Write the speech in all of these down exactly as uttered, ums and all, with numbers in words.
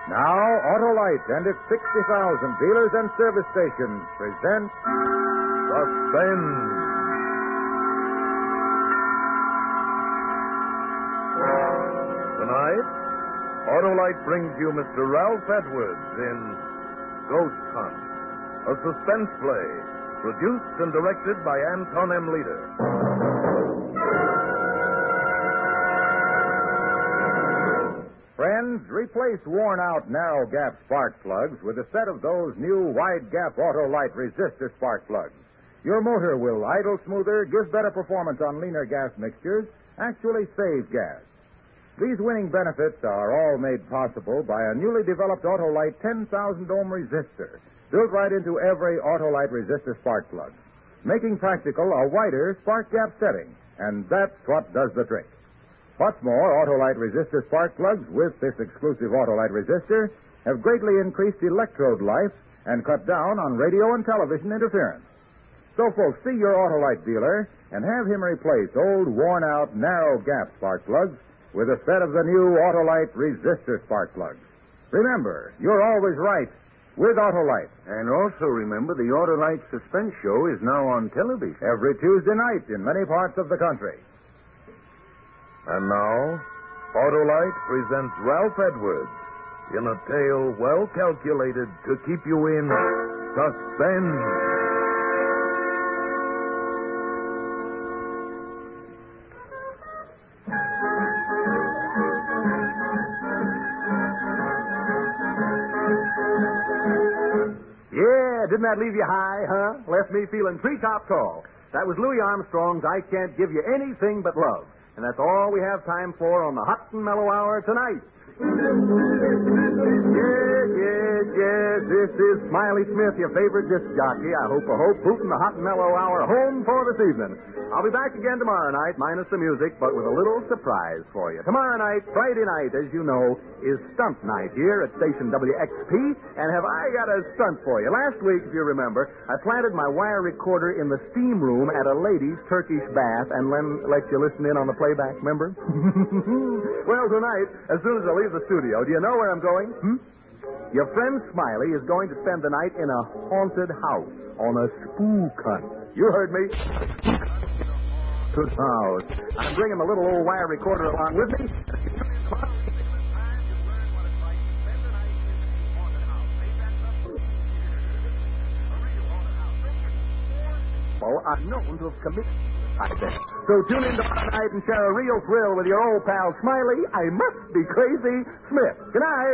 Now, Autolite and its sixty thousand dealers and service stations present Suspense. Tonight, Autolite brings you Mister Ralph Edwards in Ghost Hunt, a suspense play produced and directed by Anton M. Leader. Friends, replace worn-out narrow-gap spark plugs with a set of those new wide-gap Autolite resistor spark plugs. Your motor will idle smoother, give better performance on leaner gas mixtures, actually save gas. These winning benefits are all made possible by a newly developed Autolite ten thousand ohm resistor, built right into every Autolite resistor spark plug, making practical a wider spark gap setting, and that's what does the trick. What's more, Autolite resistor spark plugs with this exclusive Autolite resistor have greatly increased electrode life and cut down on radio and television interference. So, folks, see your Autolite dealer and have him replace old, worn-out, narrow-gap spark plugs with a set of the new Autolite resistor spark plugs. Remember, you're always right with Autolite. And also remember, the Autolite Suspense Show is now on television. Every Tuesday night in many parts of the country. And now, Autolite presents Ralph Edwards in a tale well calculated to keep you in suspense. Yeah, didn't that leave you high, huh? Left me feeling treetop tall. That was Louis Armstrong's I Can't Give You Anything But Love. And that's all we have time for on the Hot and Mellow Hour tonight. Yes, yes, yes, this is Smiley Smith, your favorite disc jockey. I hope a hope booting the Hot and Mellow Hour home for this evening. I'll be back again tomorrow night, minus the music, but with a little surprise for you. Tomorrow night, Friday night, as you know, is stunt night here at station W X P, and have I got a stunt for you. Last week, if you remember, I planted my wire recorder in the steam room at a lady's Turkish bath and then let you listen in on the playback, remember? Well, tonight, as soon as I leave the studio, do you know where I'm going? Hmm? Your friend Smiley is going to spend the night in a haunted house on a spook hunt. You heard me. Good house. I'm bringing the little old wire recorder along with me. Are known to have committed suicide. So tune in tomorrow night and share a real thrill with your old pal Smiley. I must be crazy, Smith. Good night.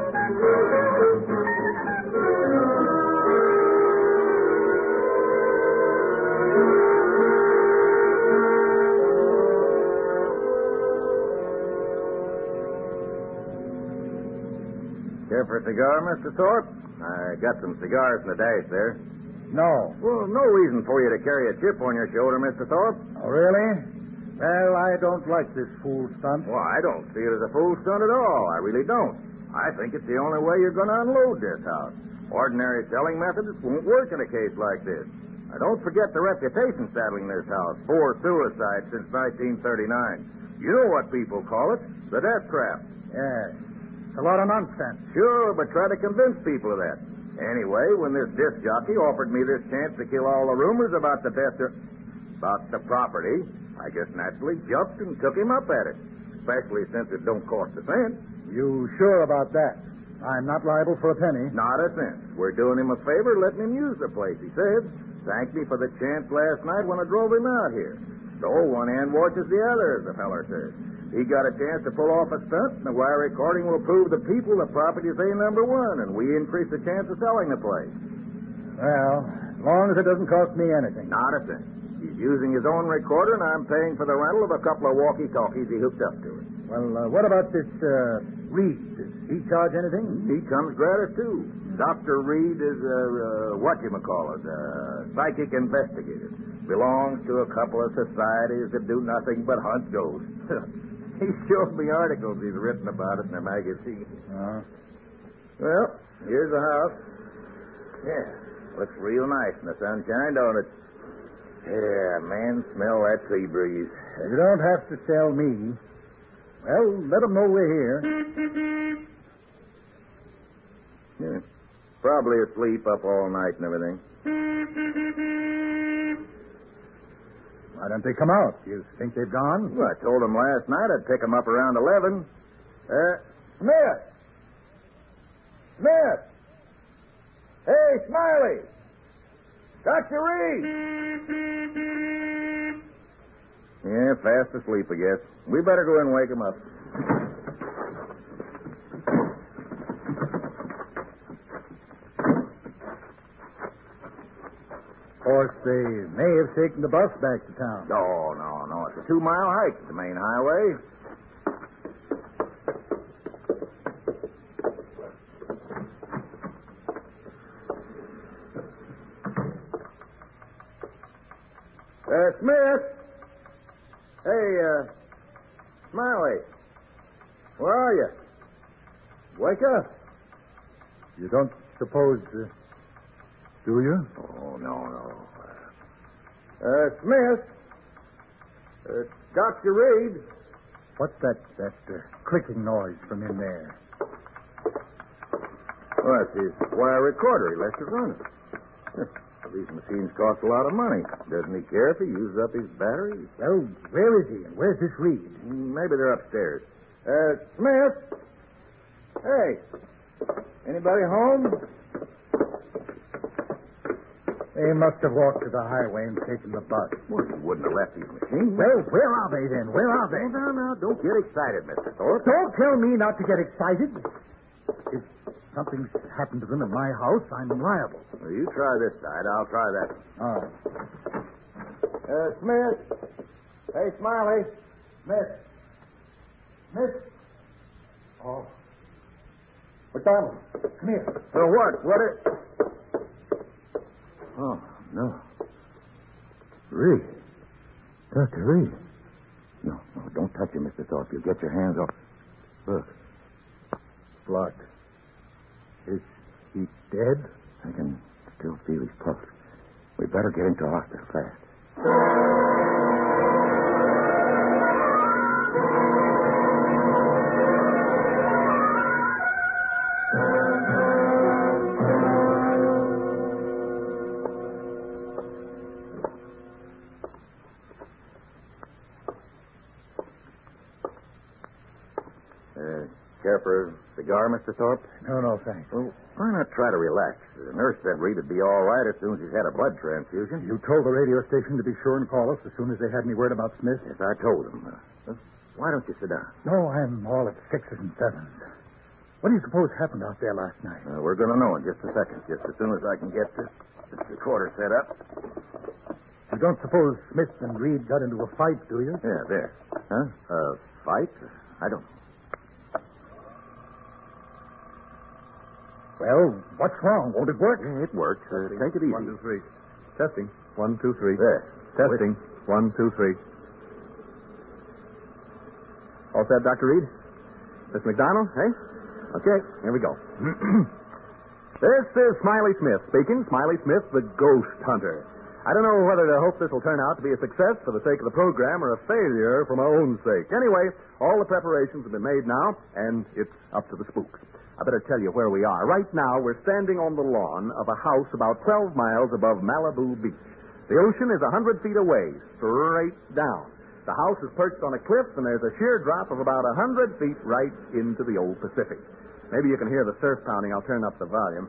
Care for a cigar, Mister Thorpe? I got some cigars in the dash there. No. Well, no reason for you to carry a chip on your shoulder, Mister Thorpe. Oh, really? Well, I don't like this fool stunt. Well, I don't see it as a fool stunt at all. I really don't. I think it's the only way you're going to unload this house. Ordinary selling methods won't work in a case like this. Now, don't forget the reputation saddling this house. Four suicides since nineteen thirty-nine. You know what people call it. The death trap. Yes. It's a lot of nonsense. Sure, but try to convince people of that. Anyway, when this disc jockey offered me this chance to kill all the rumors about the death, about the property, I just naturally jumped and took him up at it. Especially since it don't cost a cent. You sure about that? I'm not liable for a penny. Not a cent. We're doing him a favor, letting him use the place, he said. Thanked me for the chance last night when I drove him out here. So one hand washes the other, as the feller says. He got a chance to pull off a stunt, and the wire recording will prove the people the property's A number one, and we increase the chance of selling the place. Well, as long as it doesn't cost me anything. Not a cent. He's using his own recorder, and I'm paying for the rental of a couple of walkie-talkies he hooked up to it. Well, uh, what about this uh, Reed? Does he charge anything? He comes gratis, too. Doctor Reed is a, uh, what-you-call-it, a psychic investigator. Belongs to a couple of societies that do nothing but hunt ghosts. He showed me articles he's written about it in a magazine. Uh, well, here's the house. Yeah, looks real nice in the sunshine, don't it? Yeah, man, smell that sea breeze. You don't have to tell me. Well, let them know we're here. Yeah. Probably asleep up all night and everything. Why don't they come out? You think they've gone? Well, I told them last night I'd pick them up around eleven. Uh, Smith! Smith! Hey, Smiley! Doctor Reed! Yeah, fast asleep, I guess. We better go in and wake him up. Of course, they may have taken the bus back to town. No, no, no. It's a two-mile hike to the main highway. Uh, Smith! Hey, uh, Smiley. Where are you? Wake up. You don't suppose, uh, do you? Oh, no, no. Uh, Smith. Uh, Doctor Reed. What's that, that uh, clicking noise from in there? Well, that's his wire recorder. He lets it running. These machines cost a lot of money. Doesn't he care if he uses up his batteries? Well, where is he and where's this Reed? Maybe they're upstairs. Uh, Smith? Hey. Anybody home? They must have walked to the highway and taken the bus. Well, he wouldn't have left these machines. Well, where are they then? Where are they? Now, now, don't get excited, Mister Thorpe. Don't tell me not to get excited. If something's happened to them in my house, I'm liable. Well, you try this side. I'll try that. All right. Uh, Smith. Hey, Smiley. Smith. Smith. Oh. McDonald, come here. Well, what? What is... Oh, no. Reed. Doctor Reed. No, no, don't touch him, Mister Thorpe. You'll get your hands off. Look. Blood. Is he dead? I can still feel his pulse. We better get him to the hospital fast. Uh, care for a cigar, Mister Thorpe? No, no, thanks. Well, why not try to relax? The nurse said Reed would be all right as soon as he's had a blood transfusion. You told the radio station to be sure and call us as soon as they had any word about Smith? Yes, I told him. Uh, why don't you sit down? No, I'm all at sixes and sevens. What do you suppose happened out there last night? Uh, we're going to know in just a second, just as soon as I can get this, this recorder set up. You don't suppose Smith and Reed got into a fight, do you? Yeah, there. Huh? Uh, fight? I don't know. Well, what's wrong? Won't it work? Yeah, it works. Uh, take it easy. One, two, three. Testing. One, two, three. There. Testing. One, two, three. All set, Doctor Reed? Miss McDonald, hey? Okay, here we go. This is Smiley Smith speaking. Smiley Smith, the ghost hunter. I don't know whether to hope this will turn out to be a success for the sake of the program or a failure for my own sake. Anyway, all the preparations have been made now, and it's up to the spooks. I better tell you where we are. Right now, we're standing on the lawn of a house about twelve miles above Malibu Beach. The ocean is one hundred feet away, straight down. The house is perched on a cliff, and there's a sheer drop of about one hundred feet right into the old Pacific. Maybe you can hear the surf pounding. I'll turn up the volume.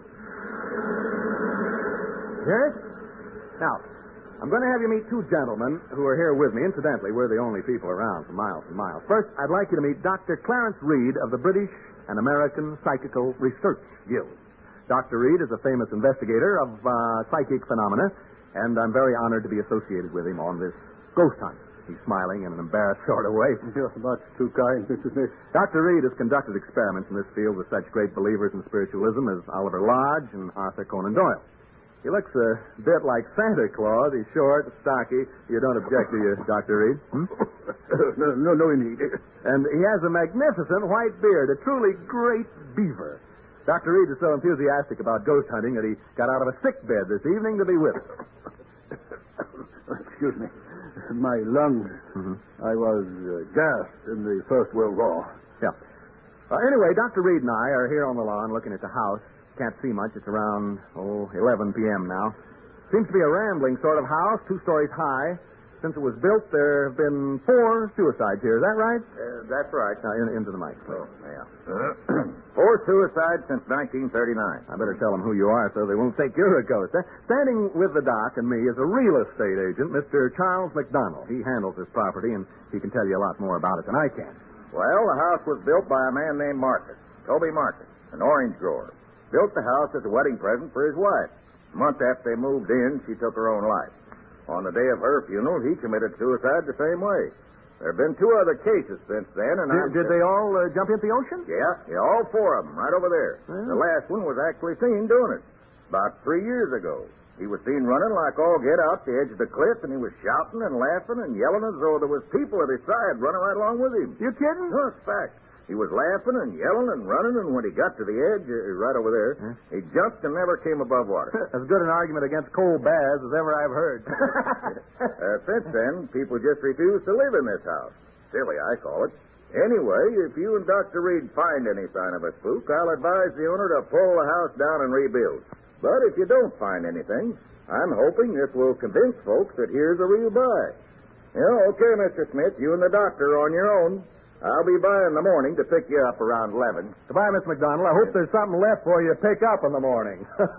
Hear it? Now, I'm going to have you meet two gentlemen who are here with me. Incidentally, we're the only people around for miles and miles. First, I'd like you to meet Doctor Clarence Reed of the British and American Psychical Research Guild. Doctor Reed is a famous investigator of uh, psychic phenomena, and I'm very honored to be associated with him on this ghost hunt. He's smiling in an embarrassed sort of way. You're much too kind, Mister Smith. Doctor Reed has conducted experiments in this field with such great believers in spiritualism as Oliver Lodge and Arthur Conan Doyle. He looks a bit like Santa Claus. He's short, stocky. You don't object, do you, Doctor Reed? Hmm? no, no, no, indeed. And he has a magnificent white beard, a truly great beaver. Doctor Reed is so enthusiastic about ghost hunting that he got out of a sick bed this evening to be with us. Excuse me. My lungs. Mm-hmm. I was uh, gassed in the First World War. Yeah. Uh, anyway, Doctor Reed and I are here on the lawn looking at the house. Can't see much. It's around, oh, eleven p.m. now. Seems to be a rambling sort of house, two stories high. Since it was built, there have been four suicides here. Is that right? Uh, that's right. Now, in, into the mic, please. Oh, yeah. Four suicides since nineteen thirty-nine. I better tell them who you are so they won't think you're a ghost. Eh? Standing with the doc and me is a real estate agent, Mister Charles McDonald. He handles this property, and he can tell you a lot more about it than I can. Well, the house was built by a man named Marcus, Toby Marcus, an orange grower. Built the house as a wedding present for his wife. A month after they moved in, she took her own life. On the day of her funeral, he committed suicide the same way. There have been two other cases since then, and I'm... Did, did they all uh, jump into the ocean? Yeah, yeah, all four of them, right over there. Well. The last one was actually seen doing it. About three years ago. He was seen running like all get out the edge of the cliff, and he was shouting and laughing and yelling as though there was people at his side running right along with him. You kidding? No, it's fact. He was laughing and yelling and running, and when he got to the edge, uh, right over there, huh? he jumped and never came above water. As good an argument against cold baths as ever I've heard. uh, since then, people just refuse to live in this house. Silly, I call it. Anyway, if you and Doctor Reed find any sign of a spook, I'll advise the owner to pull the house down and rebuild. But if you don't find anything, I'm hoping this will convince folks that here's a real buy. Yeah, okay, Mister Smith, you and the doctor are on your own. I'll be by in the morning to pick you up around eleven. Goodbye, Miss McDonald. I hope there's something left for you to pick up in the morning.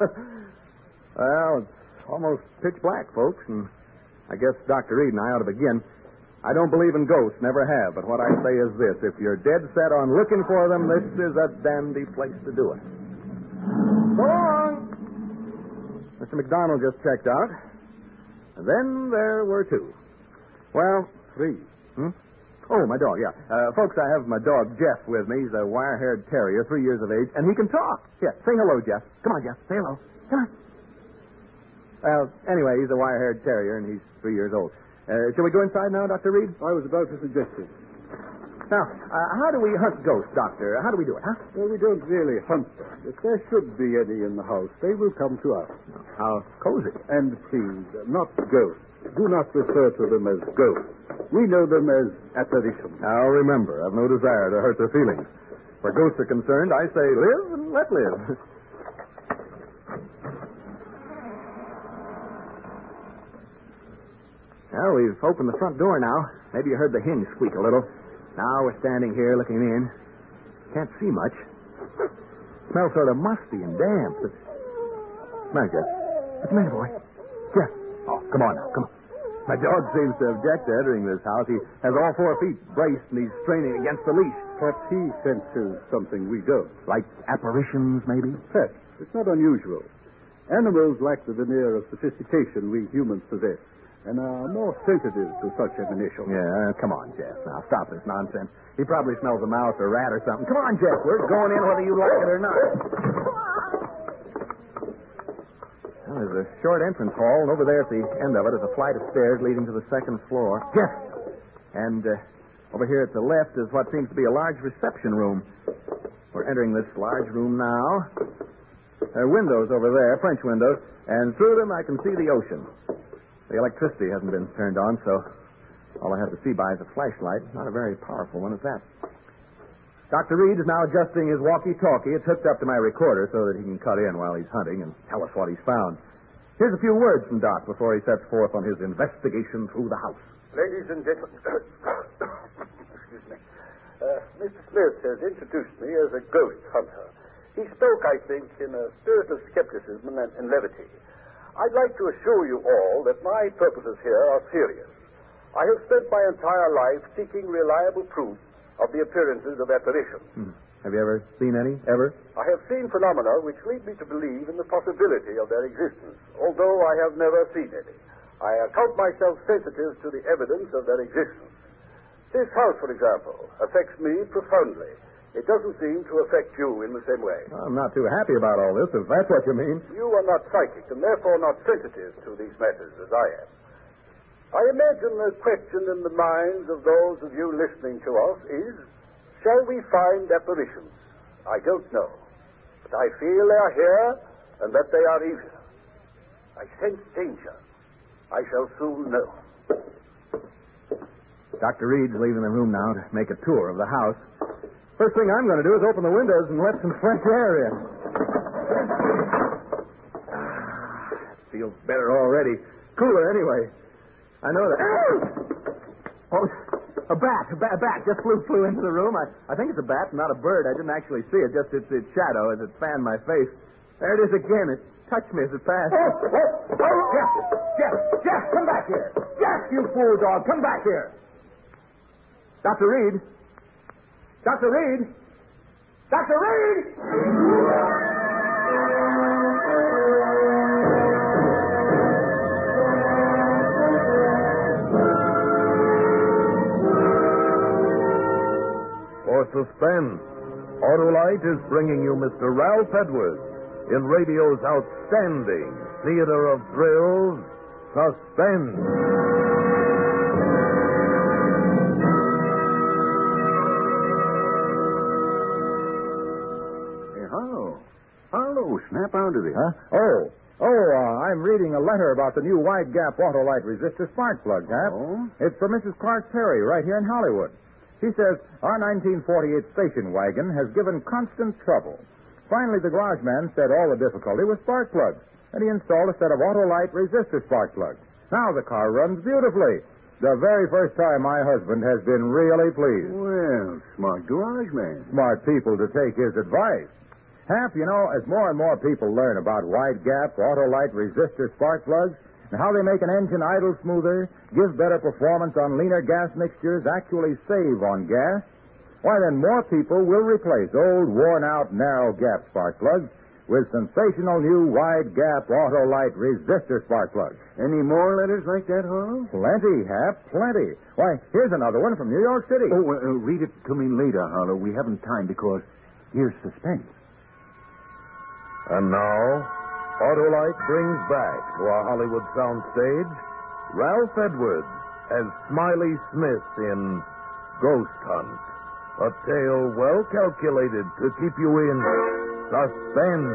Well, it's almost pitch black, folks, and I guess Doctor Reed and I ought to begin. I don't believe in ghosts, never have, but what I say is this. If you're dead set on looking for them, this is a dandy place to do it. So long! Mister McDonald just checked out. And then there were two. Well, Three. Hmm? Oh, my dog, yeah. Uh, folks, I have my dog, Jeff, with me. He's a wire-haired terrier, three years of age, and he can talk. Yeah, say hello, Jeff. Come on, Jeff. Say hello. Come on. Well, anyway, he's a wire-haired terrier, and he's three years old. Uh, shall we go inside now, Doctor Reed? I was about to suggest it. Now, uh, how do we hunt ghosts, Doctor? How do we do it, huh? Well, we don't really hunt them. If there should be any in the house, they will come to us. How cozy. And please, not ghosts. Do not refer to them as ghosts. We know them as apparitions. Now, remember, I've no desire to hurt their feelings. Where ghosts are concerned, I say live and let live. Well, we've opened the front door now. Maybe you heard the hinge squeak a little. Now we're standing here looking in. Can't see much. Smells sort of musty and damp. But... Come on, Jeff. What's the matter, boy? Jeff. Oh, come on now, come on. My dog seems to object to entering this house. He has all four feet braced, and he's straining against the leash. Perhaps he senses something we don't. Like apparitions, maybe? Perhaps. It's not unusual. Animals lack the veneer of sophistication we humans possess, and are more sensitive to such admonition. Yeah, come on, Jeff. Now, stop this nonsense. He probably smells a mouse or rat or something. Come on, Jeff. We're going in whether you like it or not. Well, there's a short entrance hall, and over there at the end of it is a flight of stairs leading to the second floor. Jeff! And uh, over here at the left is what seems to be a large reception room. We're entering this large room now. There are windows over there, French windows, and through them I can see the ocean. The electricity hasn't been turned on, so all I have to see by is a flashlight. Not a very powerful one at that. Doctor Reed is now adjusting his walkie-talkie. It's hooked up to my recorder so that he can cut in while he's hunting and tell us what he's found. Here's a few words from Doc before he sets forth on his investigation through the house. Ladies and gentlemen, excuse me. Uh, Mister Smith has introduced me as a ghost hunter. He spoke, I think, in a spirit of skepticism and, and levity. I'd like to assure you all that my purposes here are serious. I have spent my entire life seeking reliable proof of the appearances of apparitions. Hmm. Have you ever seen any? Ever? I have seen phenomena which lead me to believe in the possibility of their existence, although I have never seen any. I account myself sensitive to the evidence of their existence. This house, for example, affects me profoundly. It doesn't seem to affect you in the same way. Well, I'm not too happy about all this, if that's what you mean. You are not psychic, and therefore not sensitive to these matters as I am. I imagine the question in the minds of those of you listening to us is, shall we find apparitions? I don't know. But I feel they are here and that they are evil. I sense danger. I shall soon know. Doctor Reed's leaving the room now to make a tour of the house. First thing I'm going to do is open the windows and let some fresh air in. Feels better already. Cooler anyway. I know that. Oh, a bat, a bat, a bat just flew flew into the room. I, I think it's a bat, not a bird. I didn't actually see it, just its, its shadow as it fanned my face. There it is again. It touched me as it passed. Oh, oh, oh, Jeff, Jeff, Jeff, come back here. Jeff, you fool dog, come back here. Doctor Reed. Doctor Reed. Doctor Reed! For suspense, Autolite is bringing you Mister Ralph Edwards in radio's outstanding theater of thrills, Suspense. Hey, hello. Hello, snap out of it. Huh? Oh, oh, uh, I'm reading a letter about the new wide gap Autolite resistor spark plug, Cap. Oh? It's from Missus Clark Terry right here in Hollywood. She says our nineteen forty-eight station wagon has given constant trouble. Finally, the garage man said all the difficulty was spark plugs, and he installed a set of Autolite resistor spark plugs. Now the car runs beautifully. The very first time my husband has been really pleased. Well, smart garage man. Smart people to take his advice. Hap, you know, as more and more people learn about wide gap Autolite resistor spark plugs, and how they make an engine idle smoother, give better performance on leaner gas mixtures, actually save on gas, why then more people will replace old, worn-out, narrow gap spark plugs with sensational new wide gap Autolite resistor spark plugs. Any more letters like that, Harlow? Plenty, Hap, plenty. Why, here's another one from New York City. Oh, uh, uh, read it to me later, Harlow. We haven't time because here's suspense. And now, Autolite brings back to our Hollywood soundstage Ralph Edwards as Smiley Smith in Ghost Hunt, a tale well calculated to keep you in suspense.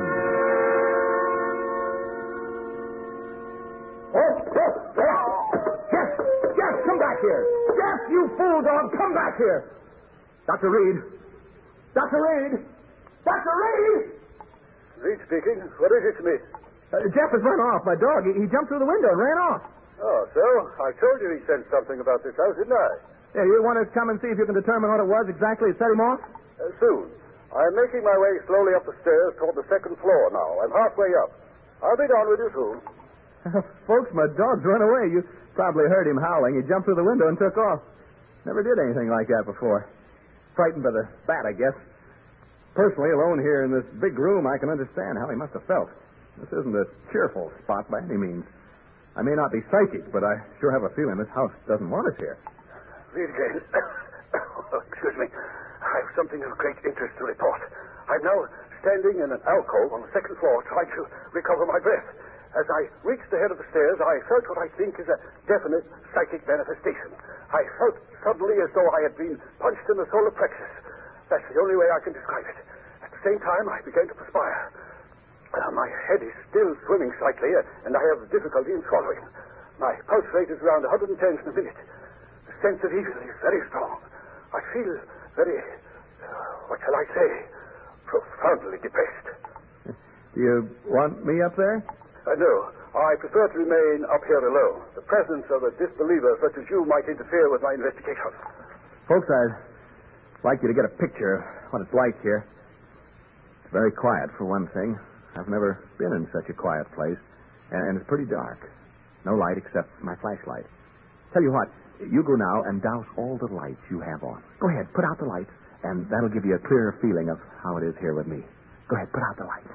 Oh, oh, oh. Jeff, Jeff, come back here. Jeff, you fool dog, come back here. Doctor Reed. Doctor Reed. Doctor Reed! Reed speaking. What is it, Smith? Uh, Jeff has run off. My dog, he, he jumped through the window and ran off. Oh, so? I told you he said something about this house, didn't I? Yeah, you want to come and see if you can determine what it was exactly that set him off? Uh, soon. I'm making my way slowly up the stairs toward the second floor now. I'm halfway up. I'll be down with you soon. Folks, my dog's run away. You probably heard him howling. He jumped through the window and took off. Never did anything like that before. Frightened by the bat, I guess. Personally, alone here in this big room, I can understand how he must have felt. This isn't a cheerful spot by any means. I may not be psychic, but I sure have a feeling this house doesn't want us here. Read again. Oh, excuse me. I have something of great interest to report. I'm now standing in an alcove on the second floor trying to recover my breath. As I reached the head of the stairs, I felt what I think is a definite psychic manifestation. I felt suddenly as though I had been punched in the solar plexus. That's the only way I can describe it. At the same time, I began to perspire. Uh, my head is still swimming slightly, uh, and I have difficulty in swallowing. My pulse rate is around one hundred ten in a minute. The sense of evil is very strong. I feel very, uh, what shall I say, profoundly depressed. Do you want me up there? Uh, no, I prefer to remain up here alone. The presence of a disbeliever such as you might interfere with my investigation. Folks, I'd like you to get a picture of what it's like here. It's very quiet, for one thing. I've never been in such a quiet place. And, and it's pretty dark. No light except my flashlight. Tell you what, you go now and douse all the lights you have on. Go ahead, put out the lights, and that'll give you a clearer feeling of how it is here with me. Go ahead, put out the lights.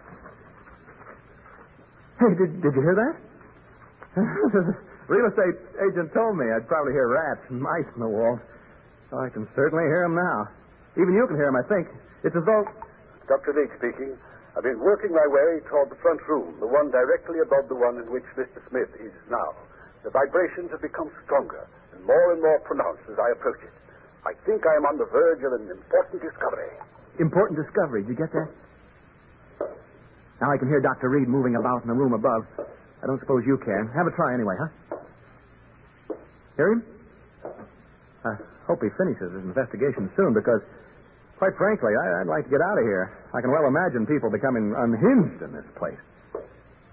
Hey, did, did you hear that? Real estate agent told me I'd probably hear rats and mice in the walls. Oh, I can certainly hear them now. Even you can hear them, I think. It's as though... Doctor Leach speaking. I've been working my way toward the front room, the one directly above the one in which Mister Smith is now. The vibrations have become stronger and more and more pronounced as I approach it. I think I am on the verge of an important discovery. Important discovery. Did you get that? Now I can hear Doctor Reed moving about in the room above. I don't suppose you can. Have a try anyway, huh? Hear him? I hope he finishes his investigation soon, because, quite frankly, I, I'd like to get out of here. I can well imagine people becoming unhinged in this place.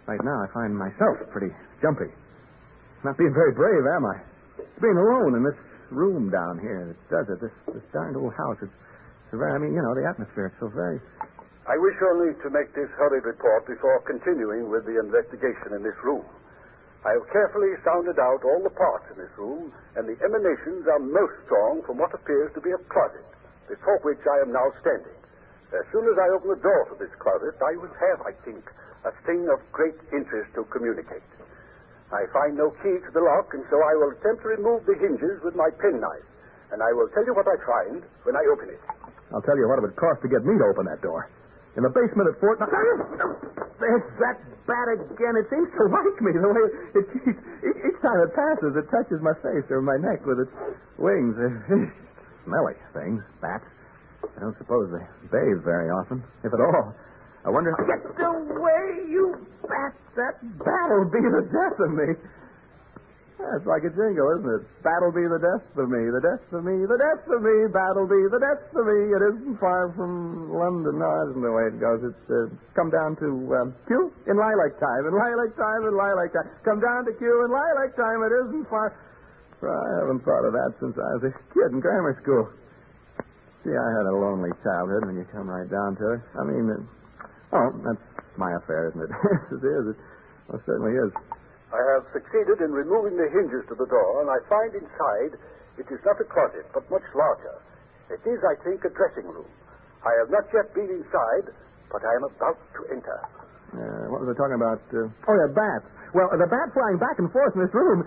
Right now, I find myself pretty jumpy. Not being very brave, am I? Being alone in this room down here, it does it. This, this darned old house, it's, it's very, I mean, you know, the atmosphere, it's so very... I wish only to make this hurried report before continuing with the investigation in this room. I have carefully sounded out all the parts in this room, and the emanations are most strong from what appears to be a closet, before which I am now standing. As soon as I open the door to this closet, I will have, I think, a thing of great interest to communicate. I find no key to the lock, and so I will attempt to remove the hinges with my penknife, and I will tell you what I find when I open it. I'll tell you what it would cost to get me to open that door. In the basement at Fort... There's that bat again. It seems to like me the way it keeps... Each time it passes, it touches my face or my neck with its wings. Smelly things, bats. I don't suppose they bathe very often, if at all. I wonder... Get away, you bat! That bat'll be the death of me. That's like a jingle, isn't it? Bat'll be the death of me, the death of me, the death of me, bat'll be the death of me. It isn't far from London. No, that isn't the way it goes. It's uh, come down to um, Q in lilac time, in lilac time, in lilac time. Come down to Q in lilac time. It isn't far. Well, I haven't thought of that since I was a kid in grammar school. See, I had a lonely childhood when you come right down to it. I mean, uh, oh, that's my affair, isn't it? It is. It well, certainly is. I have succeeded in removing the hinges to the door, and I find inside it is not a closet, but much larger. It is, I think, a dressing room. I have not yet been inside, but I am about to enter. Uh, what was I talking about? Uh, oh, yeah, bats. Well, the bat flying back and forth in this room.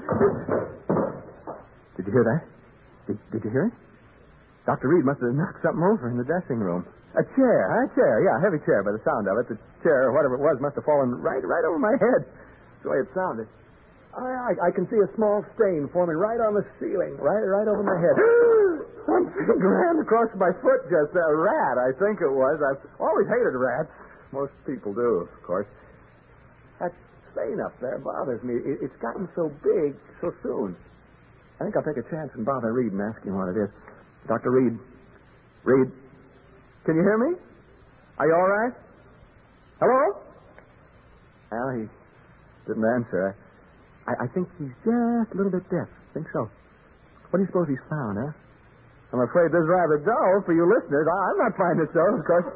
Did you hear that? Did, did you hear it? Doctor Reed must have knocked something over in the dressing room. A chair, a chair, yeah, a heavy chair by the sound of it. The chair, or whatever it was, must have fallen right, right over my head. The way it sounded. I, I, I can see a small stain forming right on the ceiling, right right over my head. Something ran across my foot just a rat, I think it was. I've always hated rats. Most people do, of course. That stain up there bothers me. It, it's gotten so big so soon. I think I'll take a chance and bother Reed and ask him what it is. Doctor Reed. Reed. Can you hear me? Are you all right? Hello? Well, he... didn't answer. I, I think he's just a little bit deaf. think so. What do you suppose he's found, huh? I'm afraid this is rather dull for you listeners. I, I'm not finding it so, of course.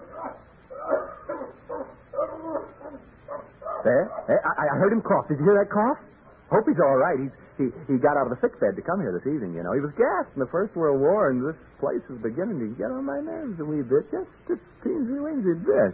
There. there. I, I heard him cough. Did you hear that cough? Hope he's all right. He's, he he got out of the sick bed to come here this evening, you know. He was gassed in the First World War, and this place is beginning to get on my nerves a wee bit. Just a teensy-weensy bit.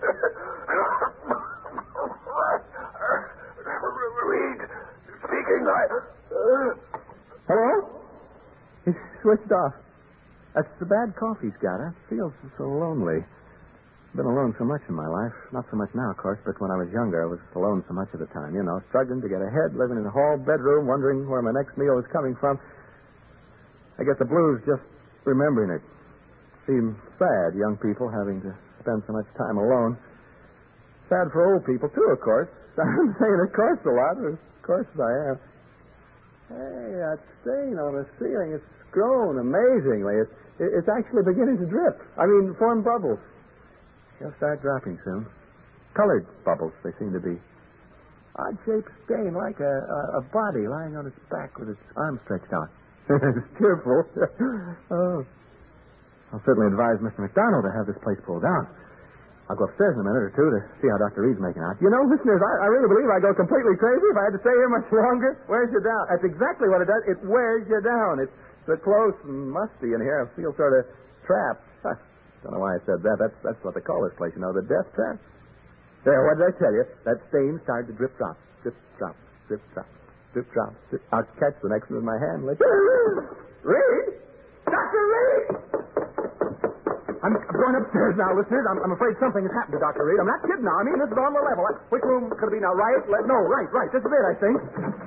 Reed, speaking. I... Hello? He's switched off. That's the bad cough he's got. I feel so lonely. Been alone so much in my life. Not so much now, of course, but when I was younger, I was alone so much of the time. You know, struggling to get ahead, living in a hall bedroom, wondering where my next meal was coming from. I guess the blues just remembering it. Seem sad, young people having to spend so much time alone. Sad for old people, too, of course. I'm saying of course a lot. Of course I am. Hey, that stain on the ceiling, it's grown amazingly. It's, it's actually beginning to drip. I mean, form bubbles. They'll start dropping soon. Colored bubbles, they seem to be. Odd-shaped stain, like a, a, a body lying on its back with its arms stretched out. It's cheerful. Oh. I'll certainly advise Mister McDonald to have this place pulled down. I'll go upstairs in a minute or two to see how Doctor Reed's making out. You know, listeners, I, I really believe I go completely crazy if I had to stay here much longer. Wears you down. That's exactly what it does. It wears you down. It's so close and musty in here. I feel sort of trapped. Huh. Don't know why I said that. That's that's what they call this place, you know, the death trap. There, what did I tell you? That stain started to drip drop, drip drop, drip drop, drip drop. Drip. I'll catch the next one in my hand. Let's... Reed! Doctor Reed! I'm, I'm going upstairs now, listeners. I'm, I'm afraid something has happened to Doctor Reed. I'm not kidding now. I mean, this is on the level. Which room could it be now? Right? Left? No, right, right. This is it, I think.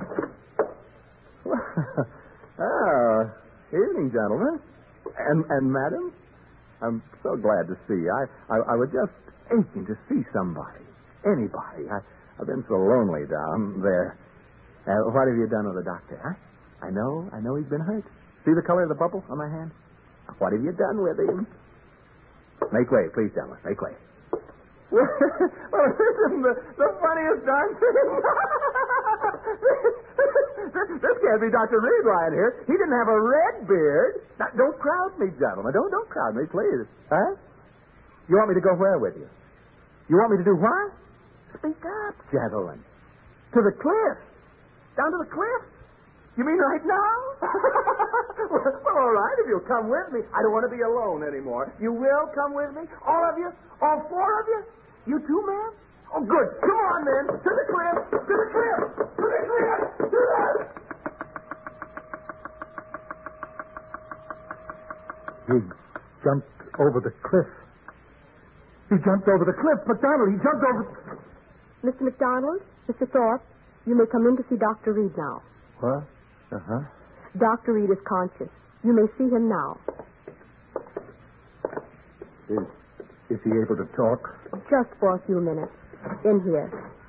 Oh, evening, gentlemen. And, and madam? I'm so glad to see you. I, I, I was just aching to see somebody. Anybody. I, I've been so lonely down there. Uh, what have you done with the doctor, huh? I know, I know he's been hurt. See the color of the bubble on my hand? What have you done with him? Make way, please, gentlemen. Make way. Well, well, this isn't the, the funniest darn thing. This can't be Doctor Reed lying here. He didn't have a red beard. Now, don't crowd me, gentlemen. Don't don't crowd me, please. Huh? You want me to go where with you? You want me to do what? Speak up, gentlemen. To the cliff. Down to the cliff? You mean right now? well, well, all right, if you'll come with me. I don't want to be alone anymore. You will come with me? All of you? All four of you? You two men? Oh, good. Come on, then. To the cliff. To the cliff. To the cliff. To the... He jumped over the cliff. He jumped over the cliff. McDonald, he jumped over... Mister McDonald, Mister Thorpe, you may come in to see Doctor Reed now. What? Uh-huh. Doctor Reed is conscious. You may see him now. Is, is he able to talk? Just for a few minutes. In here.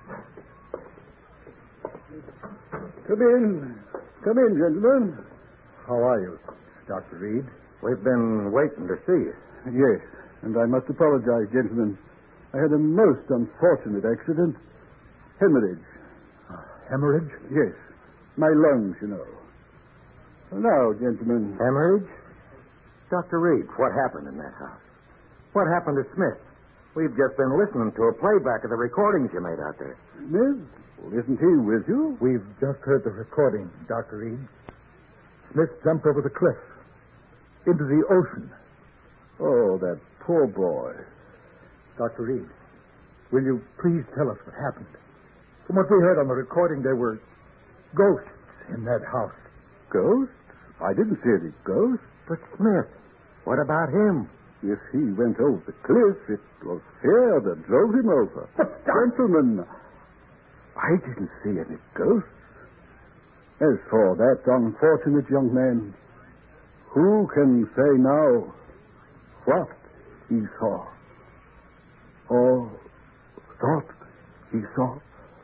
Come in. Come in, gentlemen. How are you, Doctor Reed? We've been waiting to see you. Yes, and I must apologize, gentlemen. I had a most unfortunate accident. Hemorrhage. Uh, hemorrhage? Yes. My lungs, you know. Now, gentlemen. Hemorrhage? Doctor Reed, what happened in that house? What happened to Smith? We've just been listening to a playback of the recordings you made out there. Smith? Well, isn't he with you? We've just heard the recording, Doctor Reed. Smith jumped over the cliff. Into the ocean. Oh, that poor boy. Doctor Reed, will you please tell us what happened? From what we heard on the recording, there were ghosts in that house. Ghosts? I didn't see any ghosts. But Smith, what about him? If he went over the cliff, it was fear that drove him over. But, gentlemen, I didn't see any ghosts. As for that unfortunate young man, who can say now what he saw or thought he saw?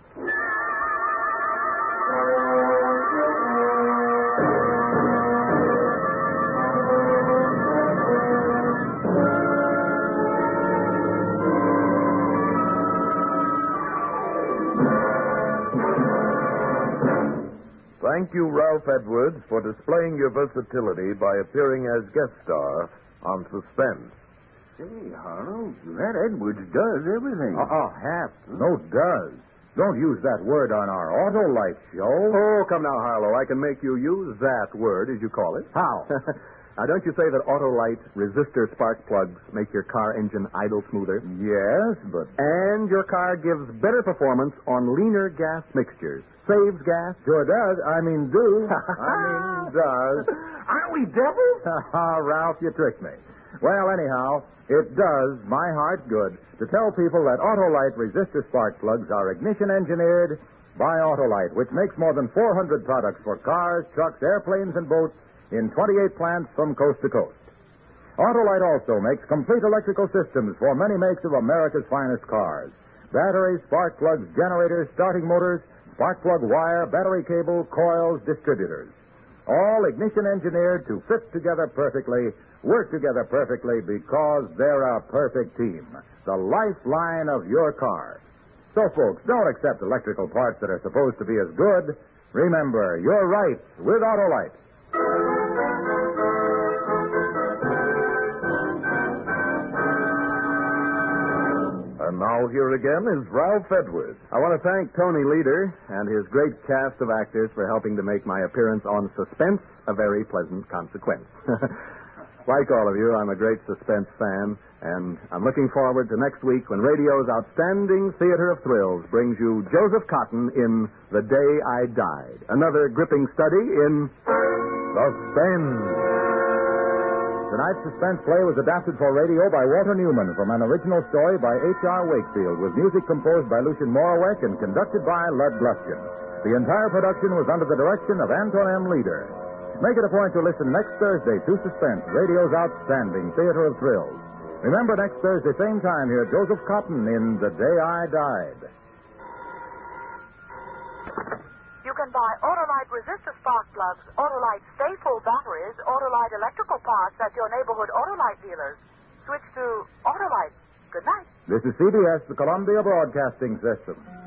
Thank you, Ralph Edwards, for displaying your versatility by appearing as guest star on Suspense. Say, Harlow, that Edwards does everything. Uh-uh, half. No, does. Don't use that word on our Autolite show. Oh, come now, Harlow. I can make you use that word, as you call it. How? Now, don't you say that Autolite resistor spark plugs make your car engine idle smoother? Yes, but... And your car gives better performance on leaner gas mixtures. Saves gas. Sure does. I mean, do. I mean, does. Aren't we devils? Ralph, you tricked me. Well, anyhow, it does my heart good to tell people that Autolite resistor spark plugs are ignition engineered by Autolite, which makes more than four hundred products for cars, trucks, airplanes, and boats in twenty-eight plants from coast to coast. Autolite also makes complete electrical systems for many makes of America's finest cars. Batteries, spark plugs, generators, starting motors, spark plug wire, battery cable, coils, distributors. All ignition engineered to fit together perfectly, work together perfectly because they're a perfect team. The lifeline of your car. So, folks, don't accept electrical parts that are supposed to be as good. Remember, you're right with Autolite. And now here again is Ralph Edwards. I want to thank Tony Leader and his great cast of actors for helping to make my appearance on Suspense a very pleasant consequence. Like all of you, I'm a great Suspense fan, and I'm looking forward to next week when radio's outstanding theater of thrills brings you Joseph Cotton in The Day I Died, another gripping study in Suspense. Tonight's suspense play was adapted for radio by Walter Newman from an original story by H R. Wakefield, with music composed by Lucien Moraweck and conducted by Lud Gluskin. The entire production was under the direction of Anton M. Leader. Make it a point to listen next Thursday to Suspense, radio's outstanding theater of thrills. Remember, next Thursday, same time, hear Joseph Cotton in The Day I Died. You can buy Autolite resistor spark plugs, Autolite stay full batteries, Autolite electrical parts at your neighborhood Autolite dealers. Switch to Autolite. Good night. This is C B S, the Columbia Broadcasting System.